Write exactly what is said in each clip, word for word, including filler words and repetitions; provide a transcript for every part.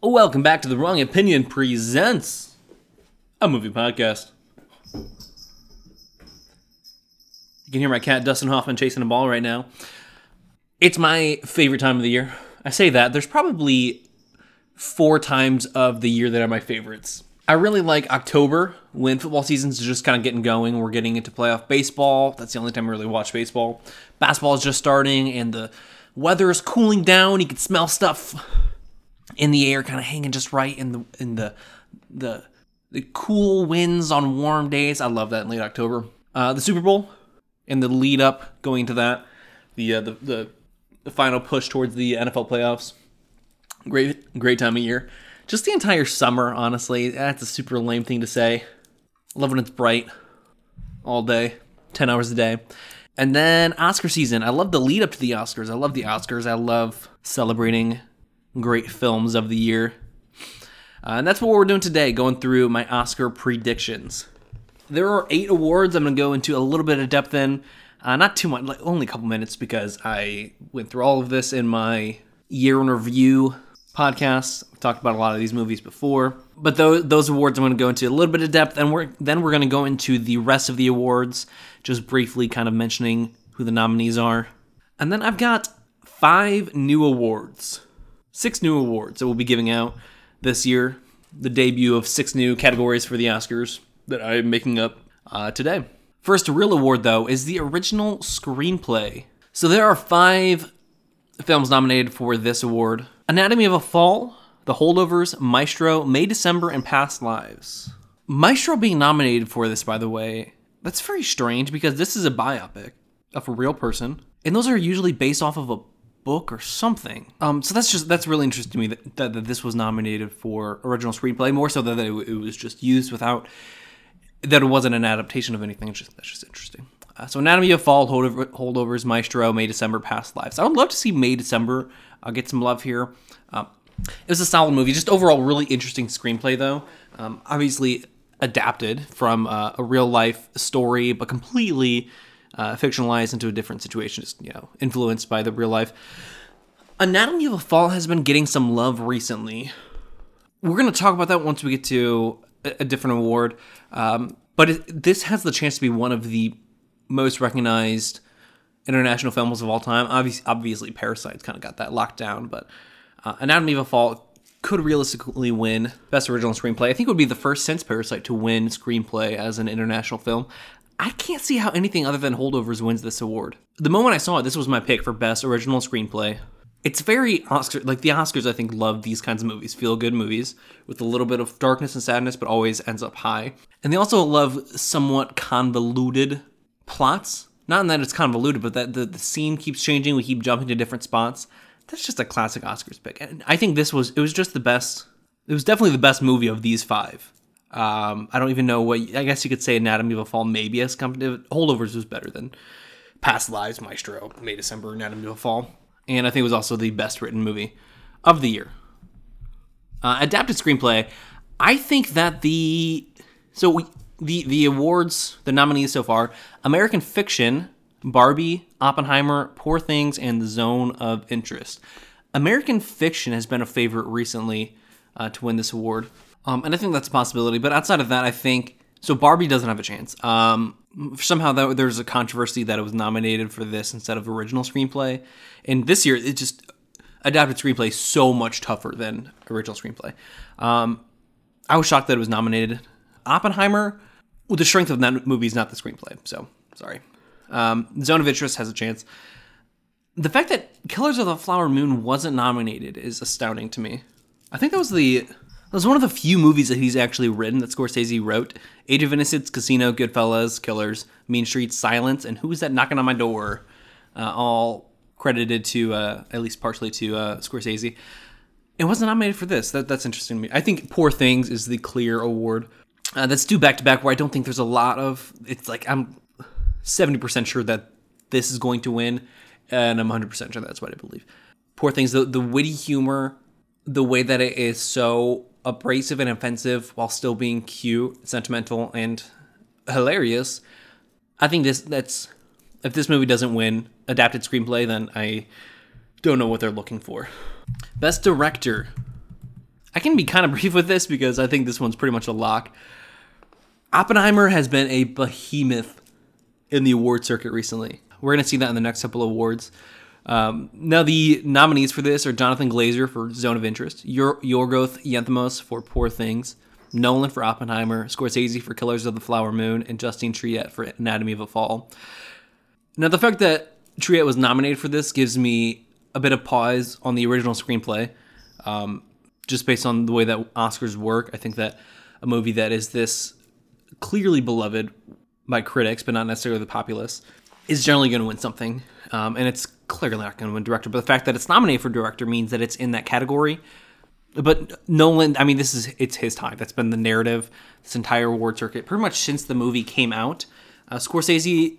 Welcome back to The Wrong Opinion Presents a movie podcast. You can hear my cat Dustin Hoffman chasing a ball right now. It's my favorite time of the year. I say that. There's probably four times of the year that are my favorites. I really like October when football season's just kind of getting going. We're getting into playoff baseball. That's the only time I really watch baseball. Basketball is just starting and the weather is cooling down. You can smell stuff in the air, kind of hanging just right in the in the the the cool winds on warm days. I love that in late October. Uh, the Super Bowl and the lead up going to that, the uh, the, the the final push towards the N F L playoffs. Great great time of year. Just the entire summer, honestly. That's a super lame thing to say. I love when it's bright all day, ten hours a day. And then Oscar season. I love the lead up to the Oscars. I love the Oscars. I love celebrating great films of the year. Uh, and that's what we're doing today, going through my Oscar predictions. There are eight awards I'm going to go into a little bit of depth in. Uh, not too much, like only a couple minutes, because I went through all of this in my year in review podcast. I've talked about a lot of these movies before. But those, those awards I'm going to go into a little bit of depth, and we're then we're going to go into the rest of the awards, just briefly kind of mentioning who the nominees are. And then I've got five new awards. Six new awards that we'll be giving out this year. The debut of six new categories for the Oscars that I'm making up uh, today. First real award, though, is the original screenplay. So there are five films nominated for this award. Anatomy of a Fall, The Holdovers, Maestro, May, December, and Past Lives. Maestro being nominated for this, by the way, that's very strange because this is a biopic of a real person. And those are usually based off of a book or something. Um, so that's just that's really interesting to me that, that, that this was nominated for original screenplay, more so that it, it was just used without, that it wasn't an adaptation of anything. It's just, that's just interesting. Uh, so Anatomy of Fall, Holdover, Holdovers, Maestro, May, December, Past Lives. I would love to see May, December uh, get some love here. Um, it was a solid movie. Just overall really interesting screenplay, though. Um, obviously adapted from uh, a real life story, but completely Uh, fictionalized into a different situation, just, you know, influenced by the real life. Anatomy of a Fall has been getting some love recently. We're going to talk about that once we get to a, a different award. Um, but it, this has the chance to be one of the most recognized international films of all time. Obviously, obviously Parasite's kind of got that locked down, but uh, Anatomy of a Fall could realistically win Best Original Screenplay. I think it would be the first since Parasite to win screenplay as an international film. I can't see how anything other than Holdovers wins this award. The moment I saw it, this was my pick for Best Original Screenplay. It's very Oscar, like the Oscars, I think, love these kinds of movies, feel-good movies, with a little bit of darkness and sadness, but always ends up high. And they also love somewhat convoluted plots. Not in that it's convoluted, but that the, the scene keeps changing, we keep jumping to different spots. That's just a classic Oscars pick. And I think this was, it was just the best, it was definitely the best movie of these five. Um, I don't even know what, I guess you could say Anatomy of a Fall maybe as competitive. Holdovers was better than Past Lives, Maestro, May, December, Anatomy of a Fall. And I think it was also the best written movie of the year. Uh, adapted screenplay, I think that the, so we, the, the awards, the nominees so far, American Fiction, Barbie, Oppenheimer, Poor Things, and The Zone of Interest. American Fiction has been a favorite recently uh, to win this award. Um, and I think that's a possibility. But outside of that, I think... So Barbie doesn't have a chance. Um, somehow that, there's a controversy that it was nominated for this instead of original screenplay. And this year, it just... Adapted screenplay is so much tougher than original screenplay. Um, I was shocked that it was nominated. Oppenheimer... Well, the strength of that movie is not the screenplay. So, sorry. Um, Zone of Interest has a chance. The fact that Killers of the Flower Moon wasn't nominated is astounding to me. I think that was the... It was one of the few movies that he's actually written that Scorsese wrote. Age of Innocence, Casino, Goodfellas, Killers, Mean Streets, Silence, and Who Was That Knocking on My Door? Uh, all credited to, uh, at least partially to uh, Scorsese. It wasn't nominated for this. That, that's interesting to me. I think Poor Things is the clear award. Uh, that's due back-to-back where I don't think there's a lot of... It's like I'm seventy percent sure that this is going to win, and I'm one hundred percent sure that's what I believe. Poor Things, the, the witty humor, the way that it is so... abrasive and offensive while still being cute, sentimental, and hilarious. I think this that's if this movie doesn't win adapted screenplay, then I don't know what they're looking for. Best Director. I can be kind of brief with this because I think this one's pretty much a lock. Oppenheimer has been a behemoth in the award circuit recently. We're going to see that in the next couple of awards. Um, now, the nominees for this are Jonathan Glazer for Zone of Interest, Yor- Yorgos Lanthimos for Poor Things, Nolan for Oppenheimer, Scorsese for Killers of the Flower Moon, and Justine Triet for Anatomy of a Fall. Now, the fact that Triet was nominated for this gives me a bit of pause on the original screenplay. Um, just based on the way that Oscars work, I think that a movie that is this clearly beloved by critics, but not necessarily the populace, is generally going to win something. Um, and it's clearly not going to win director. But the fact that it's nominated for director means that it's in that category. But Nolan, I mean, this is it's his time. That's been the narrative, this entire award circuit, pretty much since the movie came out. Uh, Scorsese,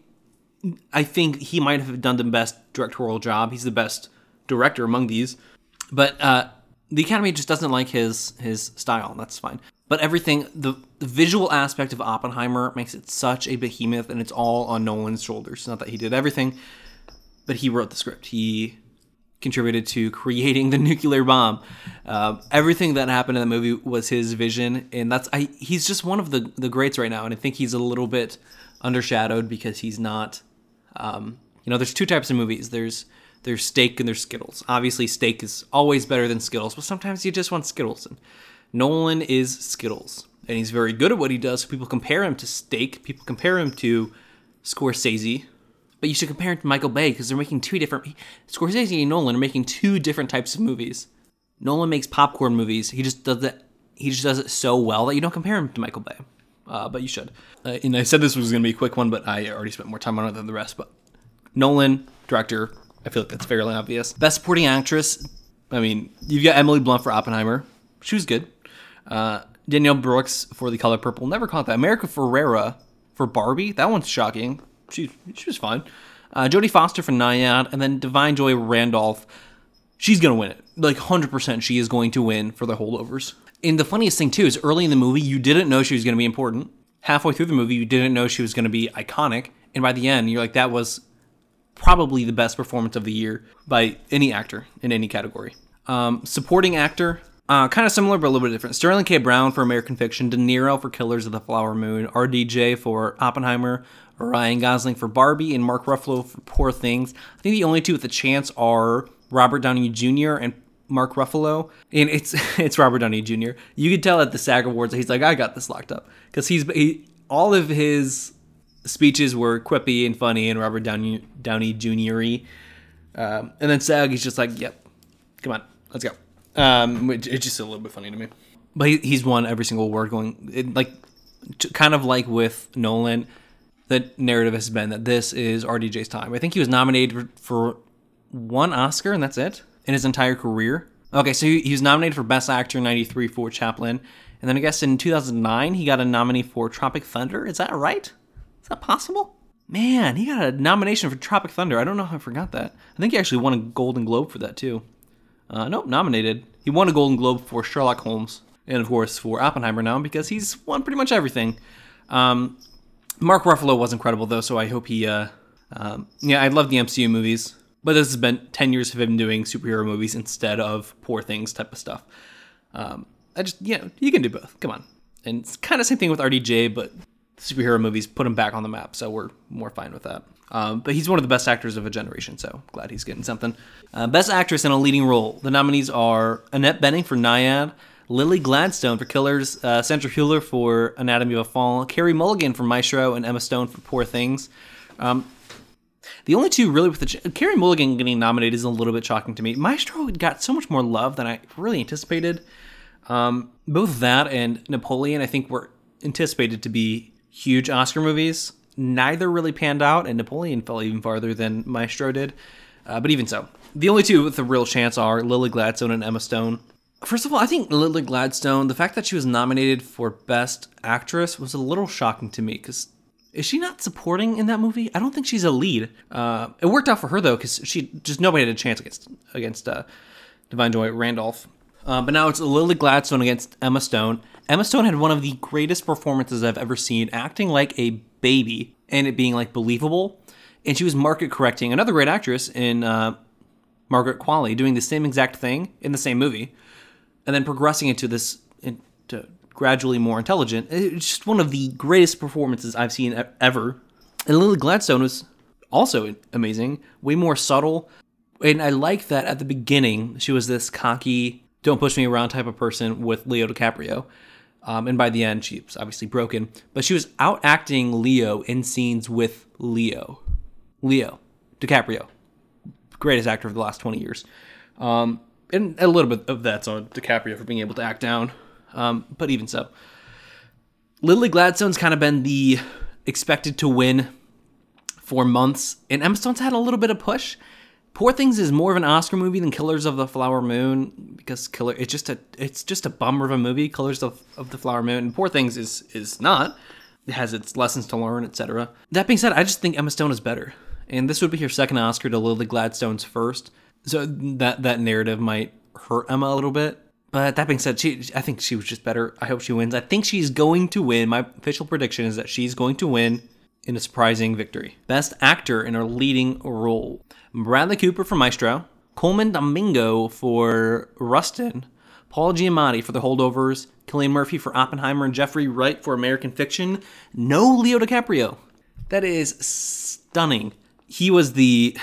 I think he might have done the best directorial job. He's the best director among these. But uh, the Academy just doesn't like his his style, and that's fine. But everything, the, the visual aspect of Oppenheimer makes it such a behemoth, and it's all on Nolan's shoulders. Not that he did everything, but he wrote the script. He contributed to creating the nuclear bomb. Uh, everything that happened in the movie was his vision, and that's I, he's just one of the, the greats right now, and I think he's a little bit undershadowed because he's not... Um, you know, there's two types of movies. There's there's steak and there's Skittles. Obviously, steak is always better than Skittles, but sometimes you just want Skittles, and Nolan is Skittles, and he's very good at what he does. So people compare him to steak. People compare him to Scorsese. But you should compare him to Michael Bay because they're making two different... Scorsese and Nolan are making two different types of movies. Nolan makes popcorn movies. He just does it. He just does it so well that you don't compare him to Michael Bay. Uh, but you should. Uh, and I said this was going to be a quick one, but I already spent more time on it than the rest. But Nolan, director, I feel like that's fairly obvious. Best Supporting Actress. I mean, you've got Emily Blunt for Oppenheimer. She was good. Uh, Danielle Brooks for The Color Purple. Never caught that. America Ferrera for Barbie. That one's shocking. She she was fine. Uh, Jodie Foster for Nyad, and then Divine Joy Randolph. She's going to win it. Like, one hundred percent she is going to win for The Holdovers. And the funniest thing, too, is early in the movie, you didn't know she was going to be important. Halfway through the movie, you didn't know she was going to be iconic. And by the end, you're like, that was probably the best performance of the year by any actor in any category. Um, supporting actor, uh, kind of similar, but a little bit different. Sterling K. Brown for American Fiction, De Niro for Killers of the Flower Moon, R D J for Oppenheimer, Ryan Gosling for Barbie, and Mark Ruffalo for Poor Things. I think the only two with a chance are Robert Downey Junior and Mark Ruffalo. And it's it's Robert Downey Junior You could tell at the SAG Awards that he's like, I got this locked up. Because he's he, all of his speeches were quippy and funny and Robert Downey, Downey Junior-y. Um, and then SAG, he's just like, yep, come on, let's go. Um, which, it's just a little bit funny to me. But he, he's won every single award going, it, like, kind of like with Nolan, the narrative has been that this is R D J's time. I think he was nominated for one Oscar, and that's it, in his entire career. Okay, so he, he was nominated for Best Actor in ninety-three for Chaplin, and then I guess in two thousand nine, he got a nominee for Tropic Thunder. Is that right? Is that possible? Man, he got a nomination for Tropic Thunder. I don't know how I forgot that. I think he actually won a Golden Globe for that, too. Uh, nope, nominated. He won a Golden Globe for Sherlock Holmes, and of course for Oppenheimer now, because he's won pretty much everything. Um... Mark Ruffalo was incredible, though, so I hope he... Uh, um, yeah, I love the M C U movies, but this has been ten years of him doing superhero movies instead of Poor Things type of stuff. Um, I just, you know, you can do both. Come on. And it's kind of the same thing with R D J, but superhero movies put him back on the map, so we're more fine with that. Um, but he's one of the best actors of a generation, so glad he's getting something. Uh, best actress in a leading role. The nominees are Annette Bening for Nyad, Lily Gladstone for Killers, uh, Sandra Hüller for Anatomy of a Fall, Carey Mulligan for Maestro, and Emma Stone for Poor Things. Um, the only two really with the... Ch- Carey Mulligan getting nominated is a little bit shocking to me. Maestro got so much more love than I really anticipated. Um, both that and Napoleon, I think, were anticipated to be huge Oscar movies. Neither really panned out, and Napoleon fell even farther than Maestro did. Uh, but even so, the only two with a real chance are Lily Gladstone and Emma Stone. First of all, I think Lily Gladstone, the fact that she was nominated for Best Actress was a little shocking to me, because is she not supporting in that movie? I don't think she's a lead. Uh, it worked out for her, though, because she just nobody had a chance against against uh, Divine Joy Randolph. Uh, but now it's Lily Gladstone against Emma Stone. Emma Stone had one of the greatest performances I've ever seen, acting like a baby and it being like believable. And she was market correcting another great actress in uh, Margaret Qualley, doing the same exact thing in the same movie. and then progressing into this into gradually more intelligent. It's just one of the greatest performances I've seen ever. And Lily Gladstone was also amazing, way more subtle. And I like that at the beginning, she was this cocky, don't push me around type of person with Leo DiCaprio. Um, and by the end, she was obviously broken. But she was out acting Leo in scenes with Leo. Leo DiCaprio. Greatest actor of the last twenty years. Um, and a little bit of that's on DiCaprio for being able to act down. Um, but even so. Lily Gladstone's kind of been the expected to win for months. And Emma Stone's had a little bit of push. Poor Things is more of an Oscar movie than Killers of the Flower Moon, because Killer it's just a it's just a bummer of a movie. Killers of, of the Flower Moon, and Poor Things is is not. It has its lessons to learn, et cetera. That being said, I just think Emma Stone is better, and this would be her second Oscar to Lily Gladstone's first. So that that narrative might hurt Emma a little bit. But that being said, she I think she was just better. I hope she wins. I think she's going to win. My official prediction is that she's going to win in a surprising victory. Best Actor in a Leading Role. Bradley Cooper for Maestro, Coleman Domingo for Rustin, Paul Giamatti for The Holdovers, Cillian Murphy for Oppenheimer, and Jeffrey Wright for American Fiction. No Leo DiCaprio. That is stunning. He was the...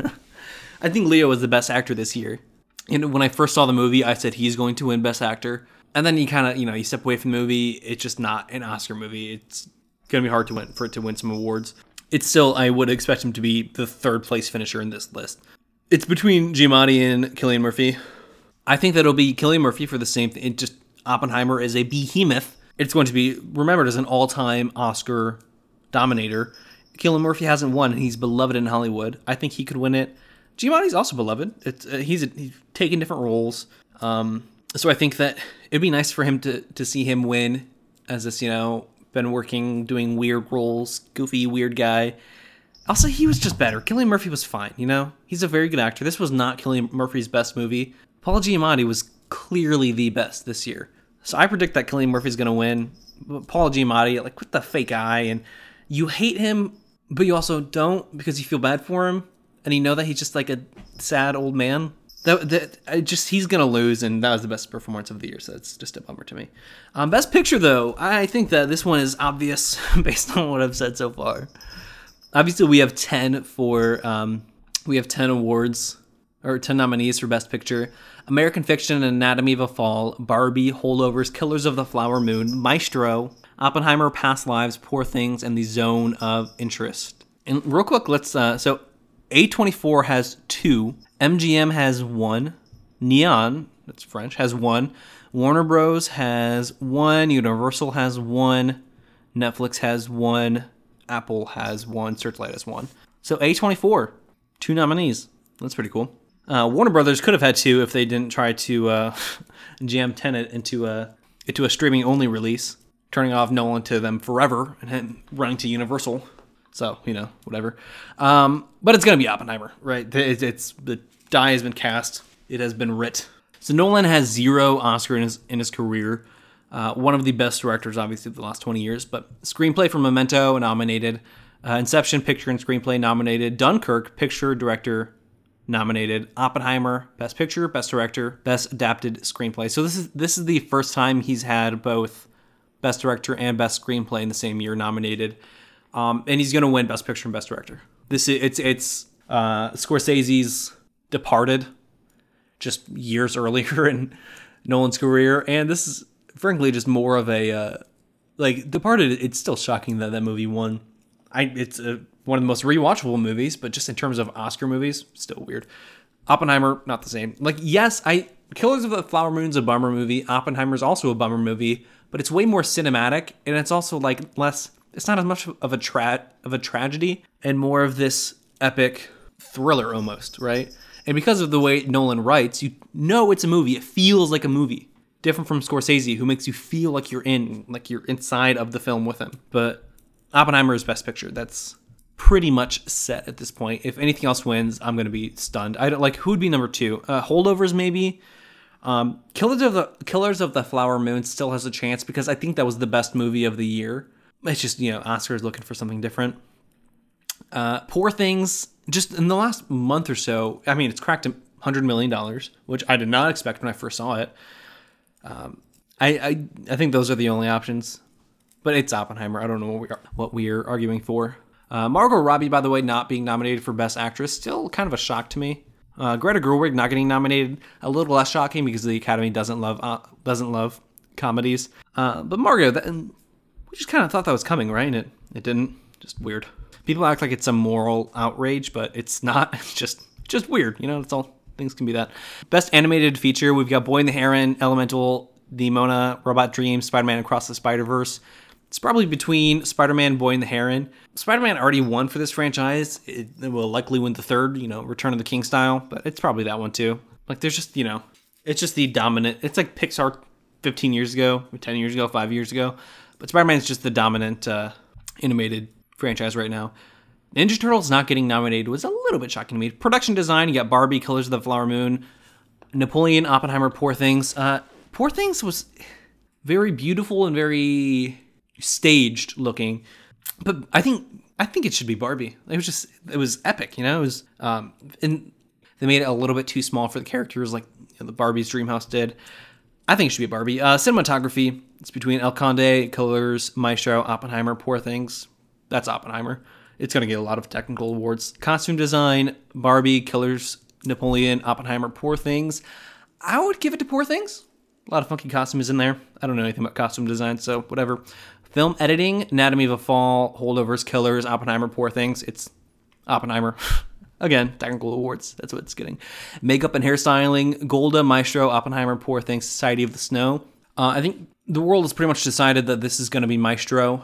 I think Leo was the best actor this year. And when I first saw the movie, I said he's going to win Best Actor. And then you kind of, you know, you step away from the movie. It's just not an Oscar movie. It's going to be hard to win for it to win some awards. It's still, I would expect him to be the third place finisher in this list. It's between Giamatti and Cillian Murphy. I think that it'll be Cillian Murphy for the same thing. It just, Oppenheimer is a behemoth. It's going to be remembered as an all-time Oscar dominator. Cillian Murphy hasn't won, and he's beloved in Hollywood. I think he could win it. Giamatti's also beloved. It's uh, he's, a, he's taken different roles. Um, so I think that it'd be nice for him to to see him win as this, you know, been working, doing weird roles, goofy, weird guy. Also, he was just better. Cillian Murphy was fine, you know? He's a very good actor. This was not Cillian Murphy's best movie. Paul Giamatti was clearly the best this year. So I predict that Cillian Murphy's going to win. But Paul Giamatti, like, with the fake eye, and you hate him, but you also don't because you feel bad for him, and you know that he's just like a sad old man. That, that I just he's gonna lose, and that was the best performance of the year, so it's just a bummer to me. Um, best picture, though, I think that this one is obvious based on what I've said so far. Obviously, we have ten for um, we have ten awards or ten nominees for best picture: American Fiction, Anatomy of a Fall, Barbie, Holdovers, Killers of the Flower Moon, Maestro, Oppenheimer, Past Lives, Poor Things, and The Zone of Interest. And real quick, let's uh, so A twenty-four has two. M G M has one. Neon, that's French, has one. Warner Bros. Has one. Universal has one. Netflix has one. Apple has one. Searchlight has one. So A twenty-four, two nominees. That's pretty cool. Uh, Warner Brothers could have had two if they didn't try to uh, jam Tenet into a into a streaming only release, turning off Nolan to them forever and then running to Universal. So, you know, whatever. Um, but it's going to be Oppenheimer, right? It's, it's the die has been cast. It has been writ. So Nolan has zero Oscar in his in his career. Uh, one of the best directors, obviously, of the last twenty years. But screenplay for Memento nominated. Uh, Inception, picture and screenplay nominated. Dunkirk, picture, director nominated. Oppenheimer, best picture, best director, best adapted screenplay. So this is this is the first time he's had both best director and best screenplay in the same year nominated. Um, and he's going to win Best Picture and Best Director. This is, it's it's uh, Scorsese's Departed, just years earlier in Nolan's career, and this is frankly just more of a uh, like Departed. It's still shocking that that movie won. I it's a, one of the most rewatchable movies, but just in terms of Oscar movies, still weird. Oppenheimer, not the same. Like, yes, I Killers of the Flower Moon's a bummer movie. Oppenheimer's also a bummer movie, but it's way more cinematic, and it's also like less. It's not as much of a tra- of a tragedy and more of this epic thriller almost, right? And because of the way Nolan writes, you know it's a movie. It feels like a movie. Different from Scorsese, who makes you feel like you're in, like you're inside of the film with him. But Oppenheimer is Best Picture. That's pretty much set at this point. If anything else wins, I'm going to be stunned. I don't like who would be number two. Uh, Holdovers maybe. Um, Killers of the Killers of the Flower Moon still has a chance because I think that was the best movie of the year. It's just, you know, Oscar's looking for something different. Uh, Poor Things, just in the last month or so, I mean, it's cracked one hundred million dollars, which I did not expect when I first saw it. Um, I, I I think those are the only options. But it's Oppenheimer. I don't know what we are, what we are arguing for. Uh, Margot Robbie, by the way, not being nominated for Best Actress, still kind of a shock to me. Uh, Greta Gerwig not getting nominated, a little less shocking because the Academy doesn't love uh, doesn't love comedies. Uh, but Margot, that, we just kind of thought that was coming, right? And it it didn't. Just weird. People act like it's a moral outrage, but it's not. It's just just weird. You know, it's all things can be that. Best Animated Feature, we've got Boy and the Heron, Elemental, Demona, Robot Dreams, Spider-Man Across the Spider-Verse. It's probably between Spider-Man, Boy and the Heron. Spider-Man already won for this franchise. It, it will likely win the third, you know, Return of the King style, but it's probably that one too. Like, there's just, you know, it's just the dominant. It's like Pixar fifteen years ago, or ten years ago, five years ago. But Spider-Man is just the dominant uh, animated franchise right now. Ninja Turtles not getting nominated was a little bit shocking to me. Production design, you got Barbie, Colors of the Flower Moon, Napoleon, Oppenheimer, Poor Things. Uh, Poor Things was very beautiful and very staged looking, but I think I think it should be Barbie. It was just it was epic, you know. It was um, and they made it a little bit too small for the characters, like you know, the Barbie's Dreamhouse did. I think it should be Barbie. Uh, cinematography, it's between El Conde, Colors, Maestro, Oppenheimer, Poor Things. That's Oppenheimer. It's going to get a lot of technical awards. Costume design, Barbie, Killers, Napoleon, Oppenheimer, Poor Things. I would give it to Poor Things. A lot of funky costumes in there. I don't know anything about costume design, so whatever. Film editing, Anatomy of a Fall, Holdovers, Killers, Oppenheimer, Poor Things. It's Oppenheimer. Again, technical awards. That's what it's getting. Makeup and hairstyling, Golda, Maestro, Oppenheimer, Poor Things, Society of the Snow. Uh, I think the world has pretty much decided that this is going to be Maestro.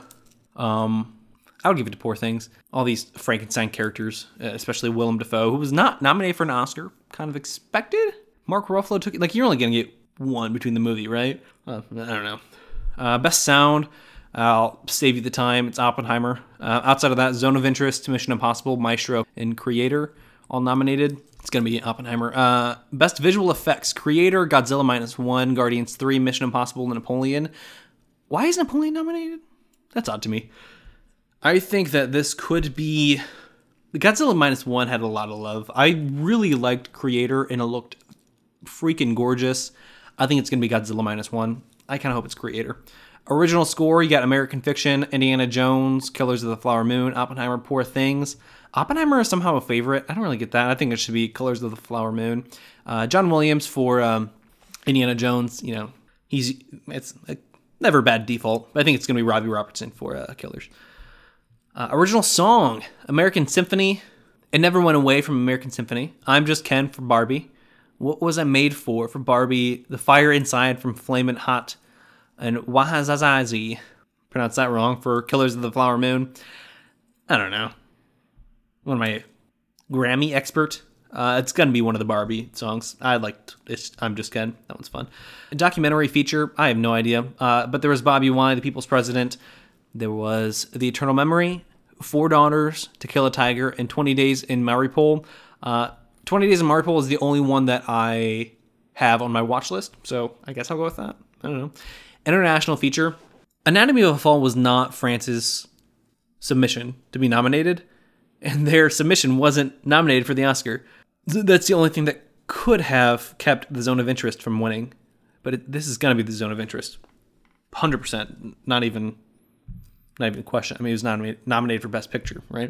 Um... I would give it to Poor Things. All these Frankenstein characters, especially Willem Dafoe, who was not nominated for an Oscar, kind of expected. Mark Ruffalo took it. Like, you're only going to get one between the movie, right? Uh, I don't know. Uh, best sound, I'll save you the time. It's Oppenheimer. Uh, outside of that, Zone of Interest, Mission Impossible, Maestro, and Creator, all nominated. It's going to be Oppenheimer. Uh, best visual effects, Creator, Godzilla Minus One, Guardians three, Mission Impossible, and Napoleon. Why is Napoleon nominated? That's odd to me. I think that this could be... The Godzilla Minus One had a lot of love. I really liked Creator, and it looked freaking gorgeous. I think it's going to be Godzilla Minus One. I kind of hope it's Creator. Original score, you got American Fiction, Indiana Jones, Killers of the Flower Moon, Oppenheimer, Poor Things. Oppenheimer is somehow a favorite. I don't really get that. I think it should be Killers of the Flower Moon. Uh, John Williams for um, Indiana Jones. You know, he's it's a never bad default. I think it's going to be Robbie Robertson for uh, Killers. Uh, original song, American Symphony. It never went away from American Symphony. I'm Just Ken for Barbie. What Was I Made For for Barbie? The Fire Inside from Flamin' Hot. And Wahazazazi, pronounced that wrong, for Killers of the Flower Moon. I don't know. One of my Grammy expert. Uh, it's going to be one of the Barbie songs. I liked it. I'm Just Ken. That one's fun. A documentary feature, I have no idea. Uh, but there was Bobby Wine, the People's President. There was The Eternal Memory, Four Daughters, To Kill a Tiger, and twenty days in Mariupol. Uh, twenty days in Mariupol is the only one that I have on my watch list, so I guess I'll go with that. I don't know. International feature. Anatomy of a Fall was not France's submission to be nominated, and their submission wasn't nominated for the Oscar. That's the only thing that could have kept The Zone of Interest from winning, but it, this is going to be The Zone of Interest. one hundred percent. Not even... Not even a question. I mean, he was nominated, nominated for Best Picture, right?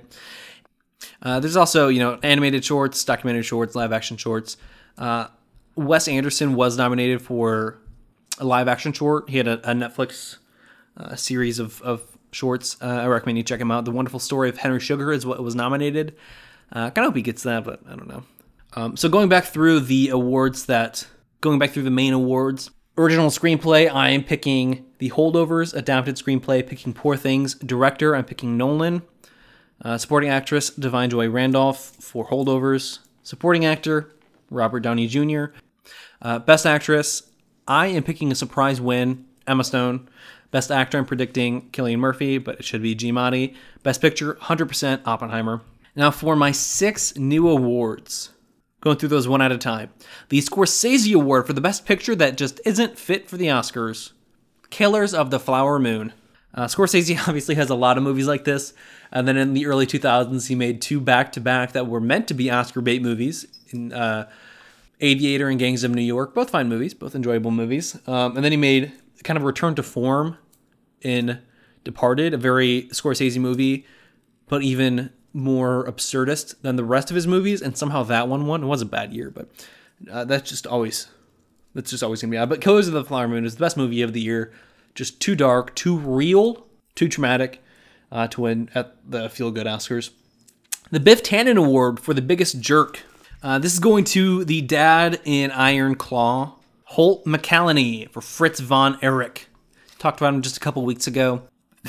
Uh, there's also, you know, animated shorts, documentary shorts, live action shorts. Uh, Wes Anderson was nominated for a live action short. He had a, a Netflix uh, series of, of shorts. Uh, I recommend you check him out. The Wonderful Story of Henry Sugar is what was nominated. I uh, kind of hope he gets that, but I don't know. Um, so going back through the awards that, going back through the main awards, original screenplay, I am picking The Holdovers. Adapted screenplay, picking Poor Things. Director, I'm picking Nolan. Uh, supporting actress, Divine Joy Randolph for Holdovers. Supporting actor, Robert Downey Junior Uh, best actress, I am picking a surprise win, Emma Stone. Best actor, I'm predicting Cillian Murphy, but it should be Giamatti. Best picture, one hundred percent Oppenheimer. Now for my six new awards. Going through those one at a time. The Scorsese Award for the Best Picture that just isn't fit for the Oscars. Killers of the Flower Moon. Uh, Scorsese obviously has a lot of movies like this. And then in the early two thousands, he made two back-to-back that were meant to be Oscar bait movies. In uh, Aviator and Gangs of New York, both fine movies, both enjoyable movies. Um, and then he made kind of a return to form in Departed, a very Scorsese movie, but even more absurdist than the rest of his movies. And somehow that one won. It was a bad year, but uh, that's just always that's just always gonna be out. But Killers of the Flower Moon is the best movie of the year. Just too dark, too real, too traumatic uh, to win at the Feel Good Oscars. The Biff Tannen Award for the biggest jerk. Uh, this is going to the dad in Iron Claw, Holt McCallany, for Fritz von Erich. Talked about him just a couple weeks ago.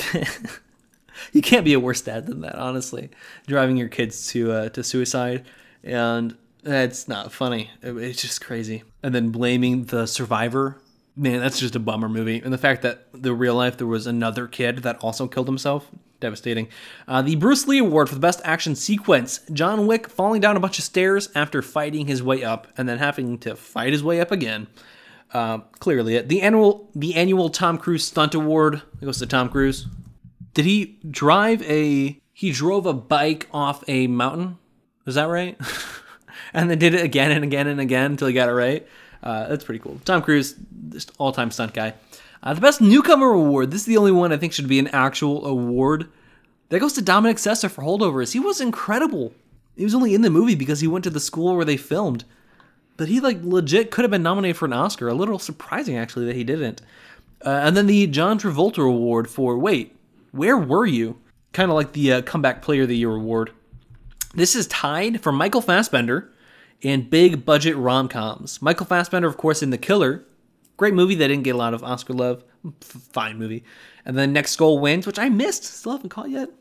You can't be a worse dad than that, honestly. Driving your kids to uh, to suicide, and it's not funny. It's just crazy. And then blaming the survivor. Man, that's just a bummer movie. And the fact that the real life there was another kid that also killed himself. Devastating. Uh, the Bruce Lee Award for the best action sequence. John Wick falling down a bunch of stairs after fighting his way up and then having to fight his way up again. Uh, clearly it. The annual the annual Tom Cruise Stunt Award. It goes to Tom Cruise. Did he drive a... He drove a bike off a mountain? Is that right? And then did it again and again and again until he got it right. Uh, that's pretty cool. Tom Cruise, just all-time stunt guy. Uh, the Best Newcomer Award. This is the only one I think should be an actual award. That goes to Dominic Sessa for Holdovers. He was incredible. He was only in the movie because he went to the school where they filmed. But he, like, legit could have been nominated for an Oscar. A little surprising, actually, that he didn't. Uh, and then the John Travolta Award for, wait, where were you? Kind of like the uh, Comeback Player of the Year award. This is tied for Michael Fassbender in big budget rom-coms. Michael Fassbender, of course, in The Killer. Great movie that didn't get a lot of Oscar love. Fine movie. And then Next Goal Wins, which I missed. Still haven't caught yet.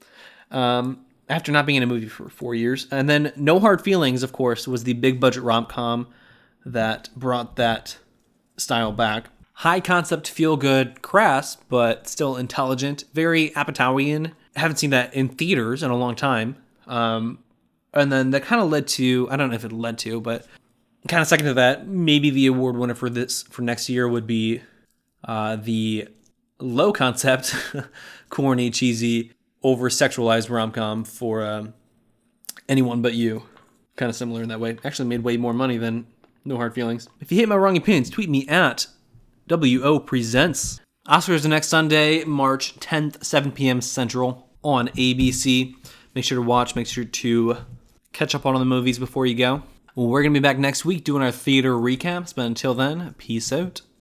Um, after not being in a movie for four years. And then No Hard Feelings, of course, was the big budget rom-com that brought that style back. High concept, feel good, crass, but still intelligent. Very Apatowian. Haven't seen that in theaters in a long time. Um, and then that kind of led to, I don't know if it led to, but kind of second to that, maybe the award winner for this for next year would be uh, the low concept, corny, cheesy, over sexualized rom-com for um, Anyone But You. Kind of similar in that way. Actually made way more money than No Hard Feelings. If you hate my wrong opinions, tweet me at W O Presents. Oscars the next Sunday, March tenth, seven p.m. Central on A B C. Make sure to watch. Make sure to catch up on all the movies before you go. Well, we're going to be back next week doing our theater recaps. But until then, peace out.